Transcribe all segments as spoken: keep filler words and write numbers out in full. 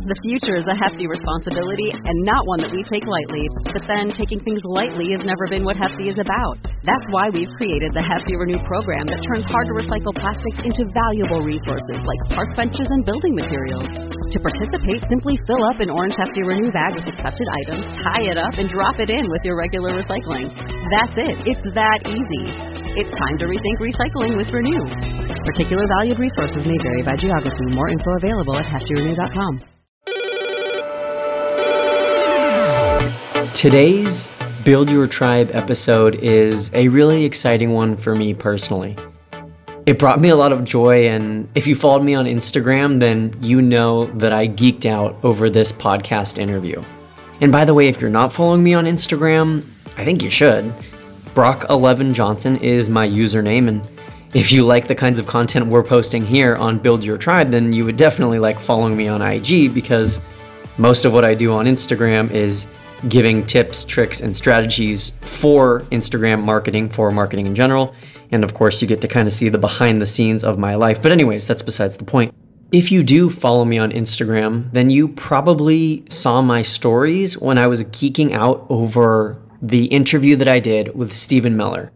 The future is a hefty responsibility and not one that we take lightly. But then taking things lightly has never been what Hefty is about. That's why we've created the Hefty Renew program that turns hard to recycle plastics into valuable resources like park benches and building materials. To participate, simply fill up an orange Hefty Renew bag with accepted items, tie it up, and drop it in with your regular recycling. That's it. It's that easy. It's time to rethink recycling with Renew. Particular valued resources may vary by geography. More info available at hefty renew dot com. Today's Build Your Tribe episode is a really exciting one for me personally. It brought me a lot of joy, and if you followed me on Instagram, then you know that I geeked out over this podcast interview. And by the way, if you're not following me on Instagram, I think you should. Brock eleven Johnson is my username, and if you like the kinds of content we're posting here on Build Your Tribe, then you would definitely like following me on I G, because most of what I do on Instagram is giving tips, tricks, and strategies for Instagram marketing, for marketing in general. And of course, you get to kind of see the behind the scenes of my life. But anyways, that's besides the point. If you do follow me on Instagram, then you probably saw my stories when I was geeking out over the interview that I did with Stephen Miller.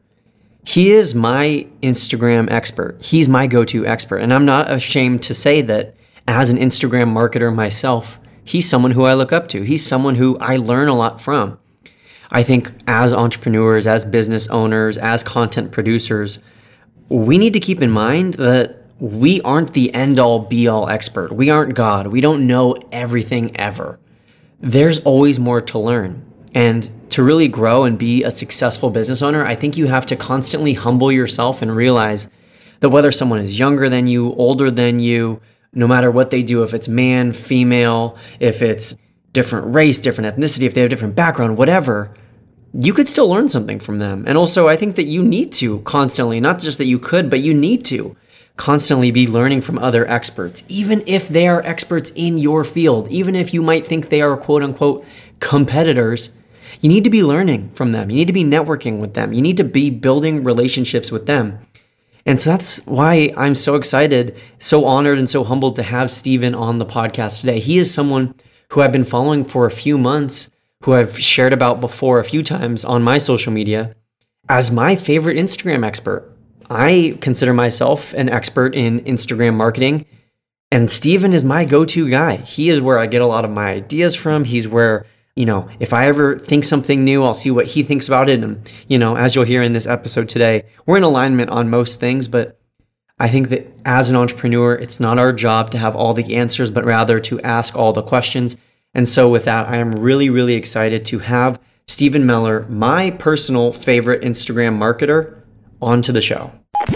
He is my Instagram expert. He's my go-to expert. And I'm not ashamed to say that as an Instagram marketer myself, he's someone who I look up to. He's someone who I learn a lot from. I think as entrepreneurs, as business owners, as content producers, we need to keep in mind that we aren't the end-all be-all expert. We aren't God. We don't know everything ever. There's always more to learn. And to really grow and be a successful business owner, I think you have to constantly humble yourself and realize that whether someone is younger than you, older than you, no matter what they do, if it's man, female, if it's different race, different ethnicity, if they have different background, whatever, you could still learn something from them. And also, I think that you need to constantly, not just that you could, but you need to constantly be learning from other experts, even if they are experts in your field, even if you might think they are quote unquote competitors. You need to be learning from them. You need to be networking with them. You need to be building relationships with them. And so that's why I'm so excited, so honored, and so humbled to have Stephen on the podcast today. He is someone who I've been following for a few months, who I've shared about before a few times on my social media as my favorite Instagram expert. I consider myself an expert in Instagram marketing, and Stephen is my go-to guy. He is where I get a lot of my ideas from. He's where, you know, if I ever think something new, I'll see what he thinks about it. And, you know, as you'll hear in this episode today, we're in alignment on most things, but I think that as an entrepreneur, it's not our job to have all the answers, but rather to ask all the questions. And so with that, I am really, really excited to have Stephen Miller, my personal favorite Instagram marketer, onto the show.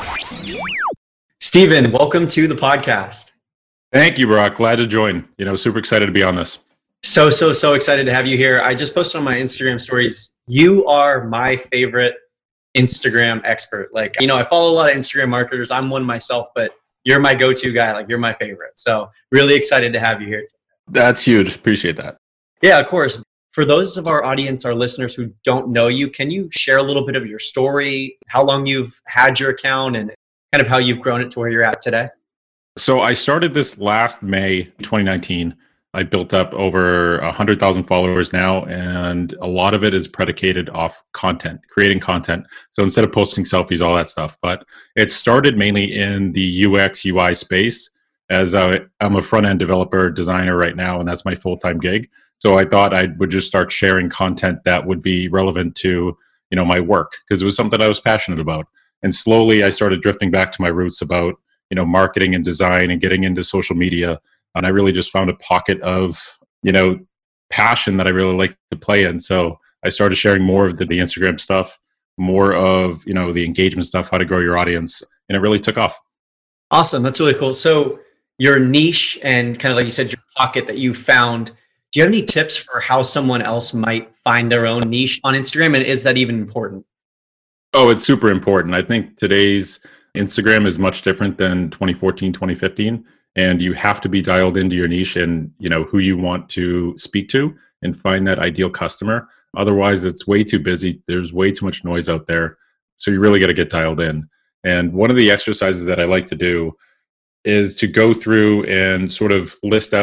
Stephen, welcome to the podcast. Thank you, Brock. Glad to join. You know, super excited to be on this. So, so, so excited to have you here. I just posted on my Instagram stories. You are my favorite Instagram expert. Like, you know, I follow a lot of Instagram marketers. I'm one myself, but you're my go-to guy. Like, you're my favorite. So really excited to have you here. That's huge. Appreciate that. Yeah, of course. For those of our audience, our listeners who don't know you, can you share a little bit of your story, how long you've had your account, and kind of how you've grown it to where you're at today? So I started this last May twenty nineteen. I built up over one hundred thousand followers now, and a lot of it is predicated off content, creating content. So instead of posting selfies, all that stuff. But it started mainly in the U X, U I space, as I, I'm a front-end developer, designer right now, and that's my full-time gig. So I thought I would just start sharing content that would be relevant to, you know, my work, because it was something I was passionate about. And slowly I started drifting back to my roots about, you know, marketing and design and getting into social media. And I really just found a pocket of, you know, passion that I really like to play in. So I started sharing more of the, the Instagram stuff, more of, you know, the engagement stuff, how to grow your audience. And it really took off. Awesome. That's really cool. So your niche and kind of like you said, your pocket that you found, do you have any tips for how someone else might find their own niche on Instagram? And is that even important? Oh, it's super important. I think today's Instagram is much different than twenty fourteen, twenty fifteen. And you have to be dialed into your niche and, you know, who you want to speak to and find that ideal customer. Otherwise, it's way too busy. There's way too much noise out there. So you really got to get dialed in. And one of the exercises that I like to do is to go through and sort of list out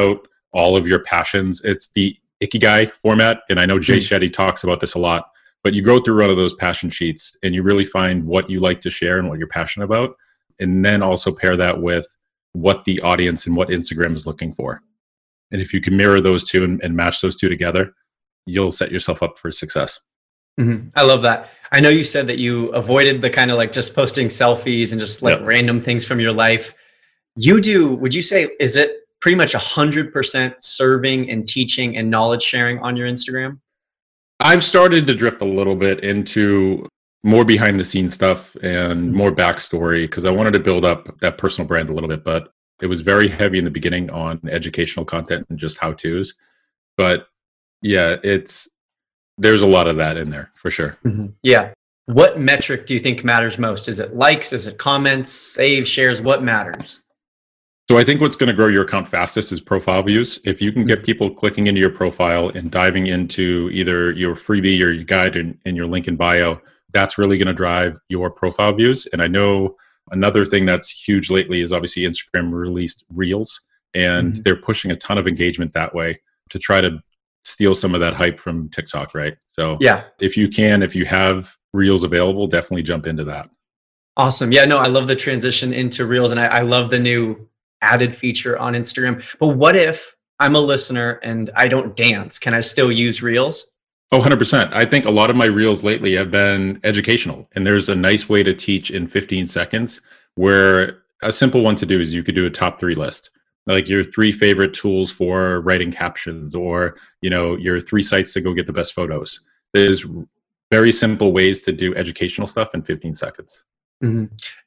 all of your passions. It's the Ikigai format. And I know Jay Mm. Shetty talks about this a lot, but you go through one of those passion sheets and you really find what you like to share and what you're passionate about. And then also pair that with what the audience and what Instagram is looking for. And if you can mirror those two and, and match those two together, you'll set yourself up for success. Mm-hmm. I love that. I know you said that you avoided the kind of like just posting selfies and just like Yep. random things from your life. You do, would you say, is it pretty much one hundred percent serving and teaching and knowledge sharing on your Instagram? I've started to drift a little bit into more behind the scenes stuff and more backstory because I wanted to build up that personal brand a little bit, but it was very heavy in the beginning on educational content and just how to's. But yeah, it's there's a lot of that in there for sure. Mm-hmm. Yeah. What metric do you think matters most? Is it likes? Is it comments, saves, shares? What matters? So I think what's going to grow your account fastest is profile views. If you can get people clicking into your profile and diving into either your freebie or your guide and, and your link in bio, that's really going to drive your profile views. And I know another thing that's huge lately is obviously Instagram released Reels, and mm-hmm. they're pushing a ton of engagement that way to try to steal some of that hype from TikTok, right? So yeah, if you can, if you have Reels available, definitely jump into that. Awesome. Yeah, no, I love the transition into Reels, and I, I love the new added feature on Instagram. But what if I'm a listener and I don't dance? Can I still use Reels? Oh, one hundred percent. I think a lot of my Reels lately have been educational, and there's a nice way to teach in fifteen seconds where a simple one to do is you could do a top three list, like your three favorite tools for writing captions, or, you know, your three sites to go get the best photos. There's very simple ways to do educational stuff in fifteen seconds. Mm-hmm.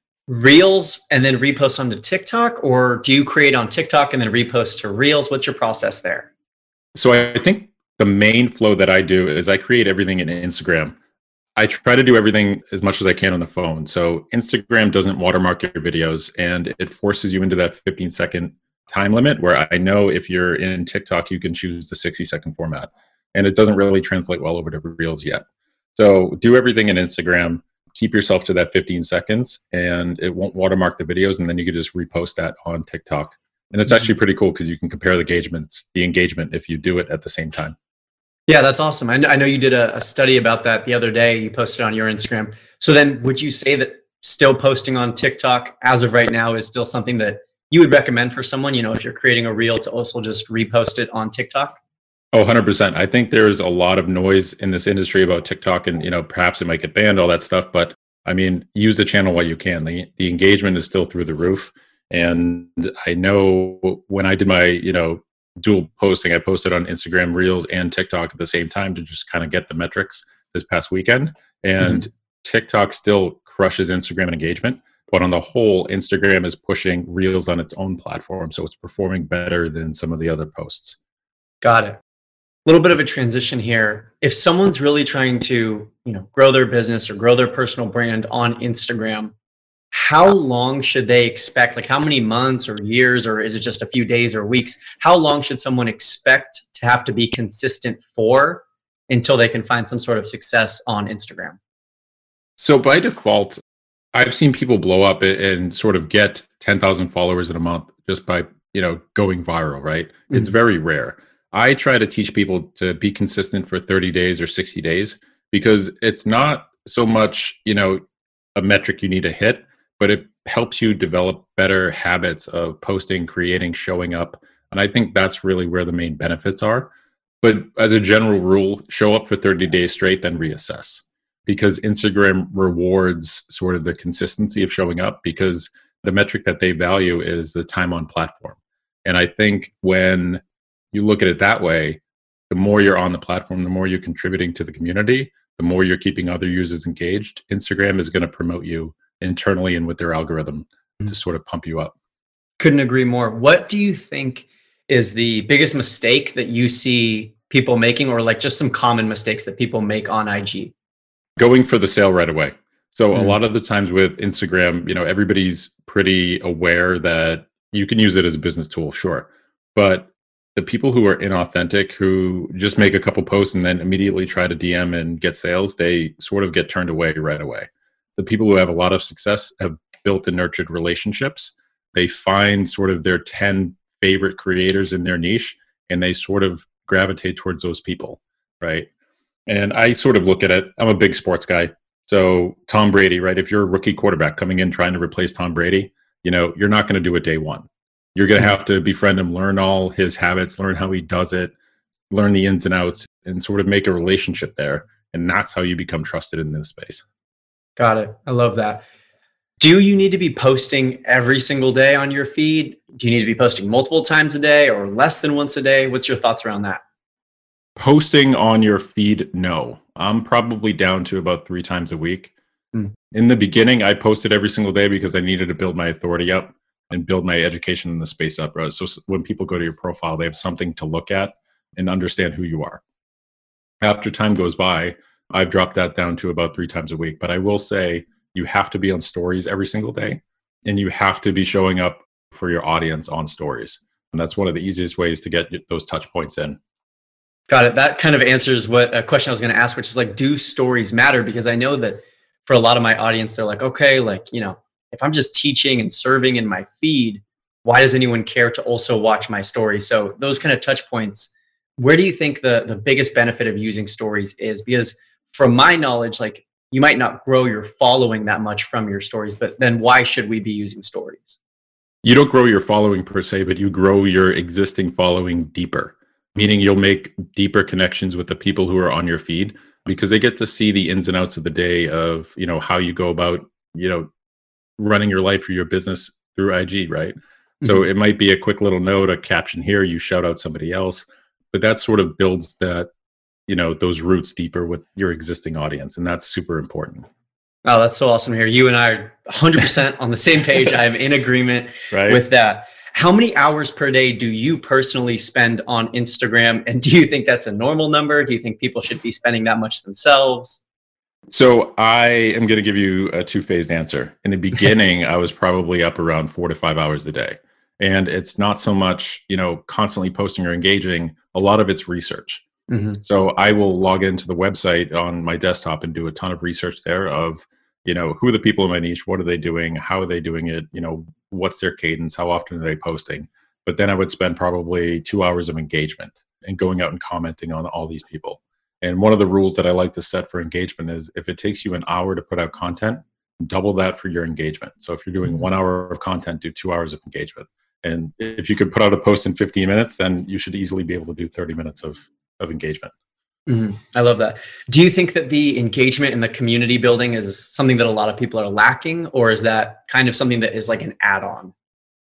Reels and then repost onto TikTok, or do you create on TikTok and then repost to Reels? What's your process there? So I think the main flow that I do is I create everything in Instagram. I try to do everything as much as I can on the phone. So Instagram doesn't watermark your videos, and it forces you into that fifteen second time limit where I know if you're in TikTok, you can choose the sixty second format, and it doesn't really translate well over to Reels yet. So do everything in Instagram. Keep yourself to that fifteen seconds, and it won't watermark the videos, and then you can just repost that on TikTok. And it's actually pretty cool because you can compare the engagements, the engagement if you do it at the same time. Yeah, that's awesome. I know you did a, a study about that the other day. You posted on your Instagram. So then would you say that still posting on TikTok as of right now is still something that you would recommend for someone, you know, if you're creating a reel, to also just repost it on TikTok? Oh, one hundred percent. I think there's a lot of noise in this industry about TikTok, and, you know, perhaps it might get banned, all that stuff. But I mean, use the channel while you can. The, the engagement is still through the roof. And I know when I did my, you know, dual posting, I posted on Instagram Reels and TikTok at the same time to just kind of get the metrics this past weekend. And mm-hmm. TikTok still crushes Instagram engagement. But on the whole, Instagram is pushing Reels on its own platform. So it's performing better than some of the other posts. Got it. A little bit of a transition here. If someone's really trying to, you know, grow their business or grow their personal brand on Instagram, how long should they expect? Like how many months or years, or is it just a few days or weeks? How long should someone expect to have to be consistent for until they can find some sort of success on Instagram? So by default, I've seen people blow up and sort of get ten thousand followers in a month just by, you know, going viral, right? Mm-hmm. It's very rare. I try to teach people to be consistent for thirty days or sixty days because it's not so much, you know, a metric you need to hit, but it helps you develop better habits of posting, creating, showing up. And I think that's really where the main benefits are. But as a general rule, show up for thirty days straight, then reassess, because Instagram rewards sort of the consistency of showing up, because the metric that they value is the time on platform. And I think when you look at it that way, the more you're on the platform, the more you're contributing to the community, the more you're keeping other users engaged. Instagram is going to promote you internally and with their algorithm mm-hmm. to sort of pump you up. Couldn't agree more. What do you think is the biggest mistake that you see people making, or like just some common mistakes that people make on I G? Going for the sale right away. So mm-hmm. a lot of the times with Instagram, you know, everybody's pretty aware that you can use it as a business tool, sure. But the people who are inauthentic, who just make a couple posts and then immediately try to D M and get sales, they sort of get turned away right away. The people who have a lot of success have built and nurtured relationships. They find sort of their ten favorite creators in their niche, and they sort of gravitate towards those people, right? And I sort of look at it, I'm a big sports guy. So Tom Brady, right? If you're a rookie quarterback coming in trying to replace Tom Brady, you know, you're not going to do it day one. You're going to have to befriend him, learn all his habits, learn how he does it, learn the ins and outs, and sort of make a relationship there. And that's how you become trusted in this space. Got it. I love that. Do you need to be posting every single day on your feed? Do you need to be posting multiple times a day or less than once a day? What's your thoughts around that? Posting on your feed, no. I'm probably down to about three times a week. Mm. In the beginning, I posted every single day because I needed to build my authority up and build my education in the space up. Right? So when people go to your profile, they have something to look at and understand who you are. After time goes by, I've dropped that down to about three times a week. But I will say you have to be on stories every single day, and you have to be showing up for your audience on stories. And that's one of the easiest ways to get those touch points in. Got it. That kind of answers what a question I was going to ask, which is like, do stories matter? Because I know that for a lot of my audience, they're like, okay, like, you know, if I'm just teaching and serving in my feed, why does anyone care to also watch my stories? So those kind of touch points, where do you think the, the biggest benefit of using stories is? Because from my knowledge, like you might not grow your following that much from your stories, but then why should we be using stories? You don't grow your following per se, but you grow your existing following deeper, meaning you'll make deeper connections with the people who are on your feed because they get to see the ins and outs of the day of, you know, how you go about, you know, running your life or your business through I G, right? Mm-hmm. So it might be a quick little note, a caption here, you shout out somebody else, but that sort of builds that, you know, those roots deeper with your existing audience. And that's super important. Oh, that's so awesome to hear. You and I are one hundred percent on the same page. I'm in agreement right? with that. How many hours per day do you personally spend on Instagram? And do you think that's a normal number? Do you think people should be spending that much themselves? So I am going to give you a two-phased answer. In the beginning, I was probably up around four to five hours a day. And it's not so much, you know, constantly posting or engaging. A lot of it's research. Mm-hmm. So I will log into the website on my desktop and do a ton of research there of, you know, who are the people in my niche? What are they doing? How are they doing it? You know, what's their cadence? How often are they posting? But then I would spend probably two hours of engagement and going out and commenting on all these people. And one of the rules that I like to set for engagement is if it takes you an hour to put out content, double that for your engagement. So if you're doing one hour of content, do two hours of engagement. And if you could put out a post in fifteen minutes, then you should easily be able to do thirty minutes of, of engagement. Mm-hmm. I love that. Do you think that the engagement and the community building is something that a lot of people are lacking, or is that kind of something that is like an add-on?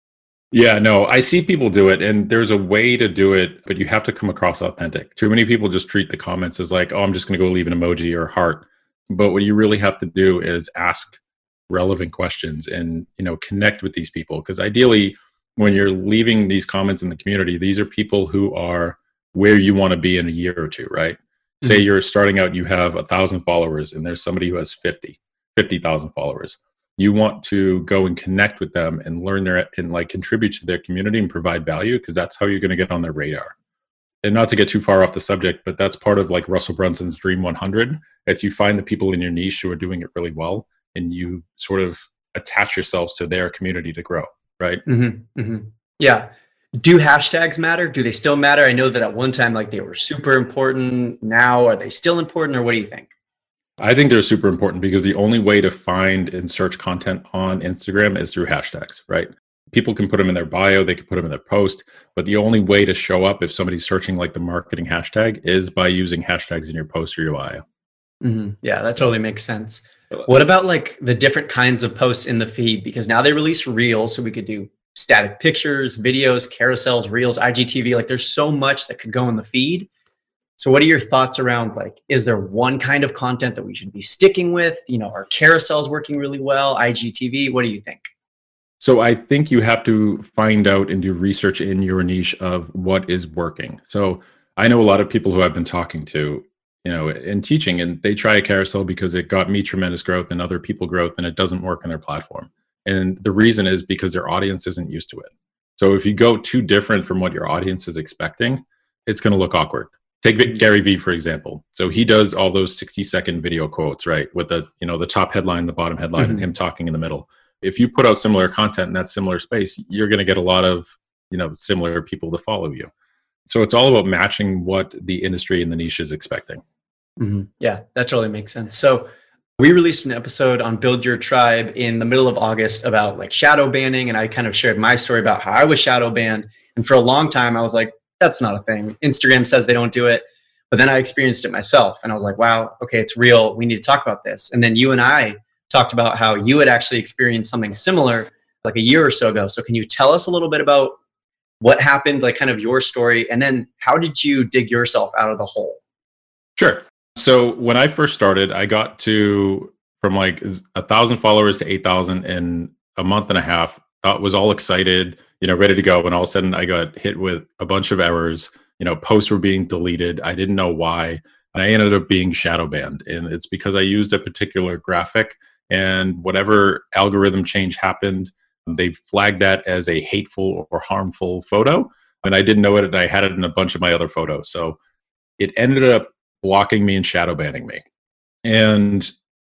Yeah, no, I see people do it, and there's a way to do it, but you have to come across authentic. Too many people just treat the comments as like, oh, I'm just going to go leave an emoji or heart. But what you really have to do is ask relevant questions and, you know, connect with these people. Because ideally, when you're leaving these comments in the community, these are people who are where you want to be in a year or two, right? Mm-hmm. Say you're starting out, you have a thousand followers, and there's somebody who has fifty, fifty thousand followers. You want to go and connect with them and learn their, and like contribute to their community and provide value, because that's how you're going to get on their radar. And not to get too far off the subject, but that's part of like Russell Brunson's Dream one hundred. It's you find the people in your niche who are doing it really well, and you sort of attach yourselves to their community to grow, right? Mm-hmm, mm-hmm. Yeah. Do hashtags matter? Do they still matter? I know that at one time, like they were super important. Now, are they still important, or what do you think? I think they're super important because the only way to find and search content on Instagram is through hashtags, right? People can put them in their bio, they can put them in their post, but the only way to show up if somebody's searching like the marketing hashtag is by using hashtags in your post or your bio. Mm-hmm. Yeah, that totally makes sense. What about like the different kinds of posts in the feed? Because now they release Reels, so we could do static pictures, videos, carousels, Reels, I G T V. Like there's so much that could go in the feed. So what are your thoughts around, like, is there one kind of content that we should be sticking with? You know, are carousels working really well? I G T V, what do you think? So I think you have to find out and do research in your niche of what is working. So I know a lot of people who I've been talking to, you know, in teaching, and they try a carousel because it got me tremendous growth and other people growth, and it doesn't work on their platform. And the reason is because their audience isn't used to it. So if you go too different from what your audience is expecting, it's going to look awkward. Take Gary Vee, for example. So he does all those sixty second video quotes, right? With the, you know, the top headline, the bottom headline, mm-hmm. and him talking in the middle. If you put out similar content in that similar space, you're going to get a lot of, you know, similar people to follow you. So it's all about matching what the industry and the niche is expecting. Mm-hmm. Yeah, that totally makes sense. So we released an episode on Build Your Tribe in the middle of August about like shadow banning. And I kind of shared my story about how I was shadow banned. And for a long time, I was like, that's not a thing. Instagram says they don't do it. But then I experienced it myself. And I was like, wow, okay, it's real. We need to talk about this. And then you and I talked about how you had actually experienced something similar like a year or so ago. So can you tell us a little bit about what happened, like kind of your story? And then how did you dig yourself out of the hole? Sure. So when I first started, I got to from like a thousand followers to eight thousand in a month and a half. I was all excited, you know, ready to go. And all of a sudden I got hit with a bunch of errors. You know, posts were being deleted. I didn't know why. And I ended up being shadow banned. And it's because I used a particular graphic, and whatever algorithm change happened, they flagged that as a hateful or harmful photo. And I didn't know it. And I had it in a bunch of my other photos. So it ended up blocking me and shadow banning me. And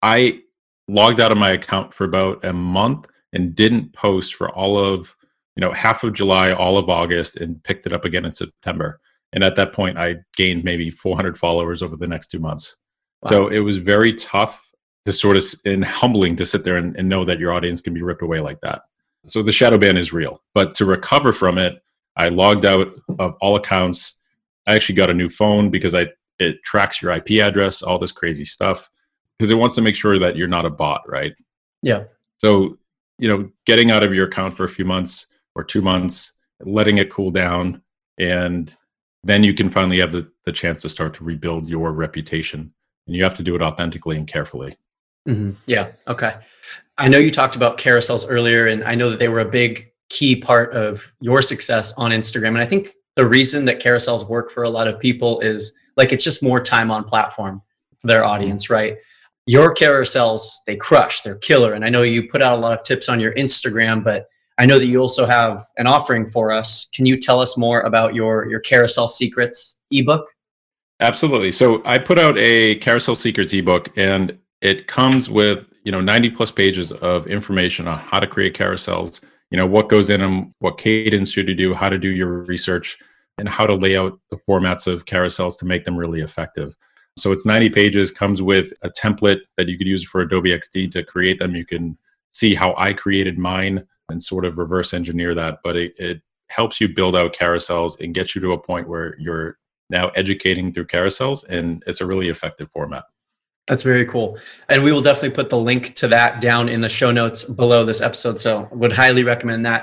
I logged out of my account for about a month and didn't post for all of, you know, half of July, all of August, and picked it up again in September. And at that point, I gained maybe four hundred followers over the next two months. Wow. So it was very tough to sort of, and humbling to sit there and, and know that your audience can be ripped away like that. So the shadow ban is real. But to recover from it, I logged out of all accounts. I actually got a new phone because I it tracks your I P address, all this crazy stuff, because it wants to make sure that you're not a bot, right? Yeah. So, you know, getting out of your account for a few months or two months, letting it cool down, and then you can finally have the, the chance to start to rebuild your reputation. And you have to do it authentically and carefully. Mm-hmm. Yeah. Okay. I know you talked about carousels earlier, and I know that they were a big key part of your success on Instagram. And I think the reason that carousels work for a lot of people is like, it's just more time on platform for their audience, right? Your carousels, they crush, they're killer. And I know you put out a lot of tips on your Instagram, but I know that you also have an offering for us. Can you tell us more about your, your Carousel Secrets ebook? Absolutely. So I put out a Carousel Secrets ebook, and it comes with, you know, ninety plus pages of information on how to create carousels, you know, what goes in them, what cadence should you do, how to do your research, and how to lay out the formats of carousels to make them really effective. So it's ninety pages, comes with a template that you could use for Adobe X D to create them. You can see how I created mine and sort of reverse engineer that, but it, it helps you build out carousels and get you to a point where you're now educating through carousels, and it's a really effective format. That's very cool. And we will definitely put the link to that down in the show notes below this episode. So I would highly recommend that.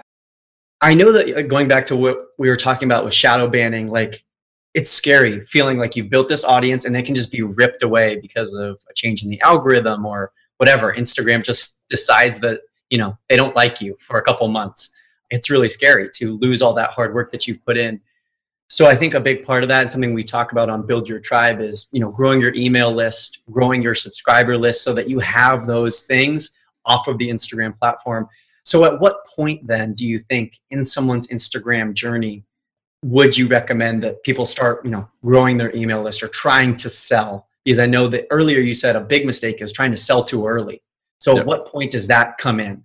I know that going back to what we were talking about with shadow banning, like it's scary feeling like you've built this audience and they can just be ripped away because of a change in the algorithm or whatever. Instagram just decides that, you know, they don't like you for a couple months. It's really scary to lose all that hard work that you've put in. So I think a big part of that, and something we talk about on Build Your Tribe, is, you know, growing your email list, growing your subscriber list so that you have those things off of the Instagram platform. So at what point then do you think in someone's Instagram journey would you recommend that people start, you know, growing their email list or trying to sell? Because I know that earlier you said a big mistake is trying to sell too early. So yep. At what point does that come in?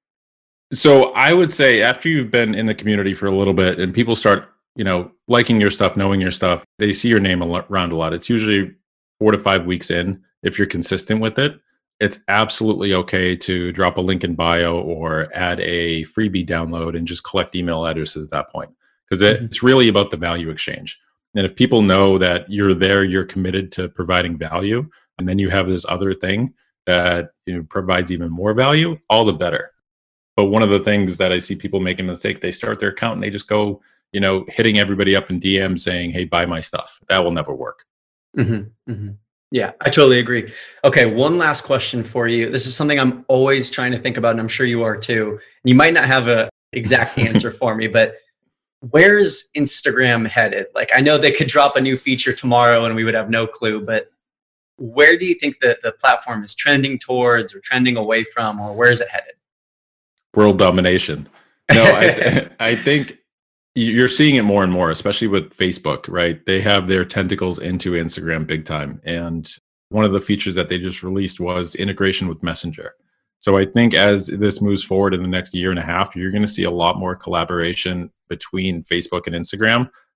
So I would say after you've been in the community for a little bit and people start, you know, liking your stuff, knowing your stuff, they see your name around a lot. It's usually four to five weeks in. If you're consistent with it, it's absolutely okay to drop a link in bio or add a freebie download and just collect email addresses at that point. Because mm-hmm. it's really about the value exchange. And if people know that you're there, you're committed to providing value, and then you have this other thing that, you know, provides even more value, all the better. But one of the things that I see people making a mistake, they start their account and they just go, you know, hitting everybody up in D M saying, hey, buy my stuff. That will never work. Mm-hmm, mm-hmm. Yeah, I totally agree. Okay, one last question for you. This is something I'm always trying to think about, and I'm sure you are too. You might not have an exact answer for me, but where's Instagram headed? Like, I know they could drop a new feature tomorrow and we would have no clue, but where do you think that the platform is trending towards or trending away from, or where is it headed? World domination. No, I, I think you're seeing it more and more, especially with Facebook, right? They have their tentacles into Instagram big time. And one of the features that they just released was integration with Messenger. So I think as this moves forward in the next year and a half, you're going to see a lot more collaboration between Facebook and Instagram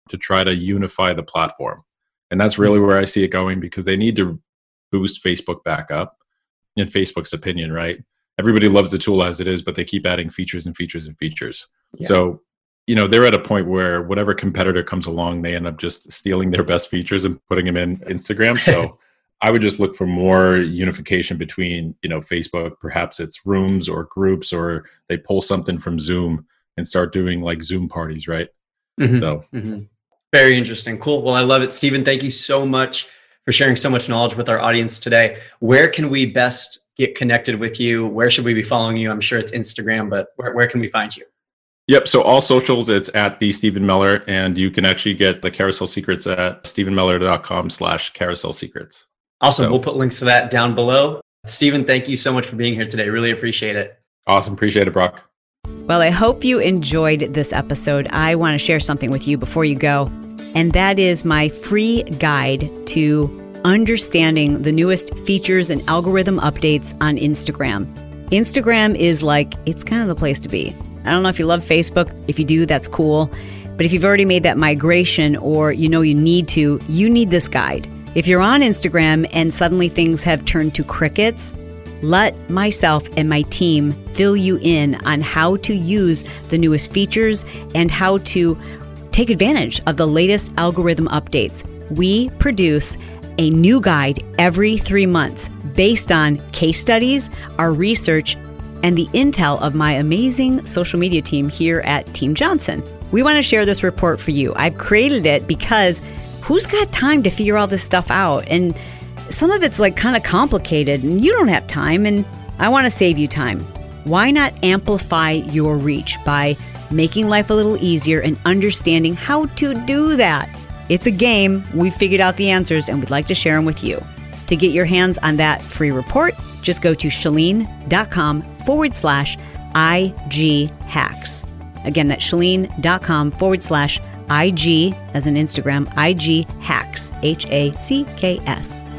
to try to unify the platform. And that's really where I see it going, because they need to boost Facebook back up, in Facebook's opinion, right? Everybody loves the tool as it is, but they keep adding features and features and features. Yeah. So, you know, they're at a point where whatever competitor comes along, they end up just stealing their best features and putting them in Instagram. So I would just look for more unification between, you know, Facebook, perhaps it's rooms or groups, or they pull something from Zoom and start doing like Zoom parties, right? Mm-hmm. So mm-hmm. Very interesting. Cool. Well, I love it. Stephen, thank you so much for sharing so much knowledge with our audience today. Where can we best get connected with you? Where should we be following you? I'm sure it's Instagram, but where, where can we find you? Yep. So all socials, it's at the Stephen Meller, and you can actually get the Carousel Secrets at stephenmeller.com slash carousel secrets. Awesome. So, we'll put links to that down below. Stephen, thank you so much for being here today. Really appreciate it. Awesome. Appreciate it, Brock. Well, I hope you enjoyed this episode. I want to share something with you before you go, and that is my free guide to understanding the newest features and algorithm updates on Instagram. Instagram is like, it's kind of the place to be. I don't know if you love Facebook. If you do, that's cool. But if you've already made that migration, or you know you need to, you need this guide. If you're on Instagram and suddenly things have turned to crickets, let myself and my team fill you in on how to use the newest features and how to take advantage of the latest algorithm updates. We produce a new guide every three months based on case studies, our research, and the intel of my amazing social media team here at Team Johnson. We want to share this report for you. I've created it because who's got time to figure all this stuff out? And some of it's like kind of complicated and you don't have time, and I want to save you time. Why not amplify your reach by making life a little easier and understanding how to do that? It's a game. We figured out the answers and we'd like to share them with you. To get your hands on that free report, just go to chalene.com forward slash IG hacks. Again, that's chalene.com forward slash IG, as in Instagram, I G hacks, H A C K S.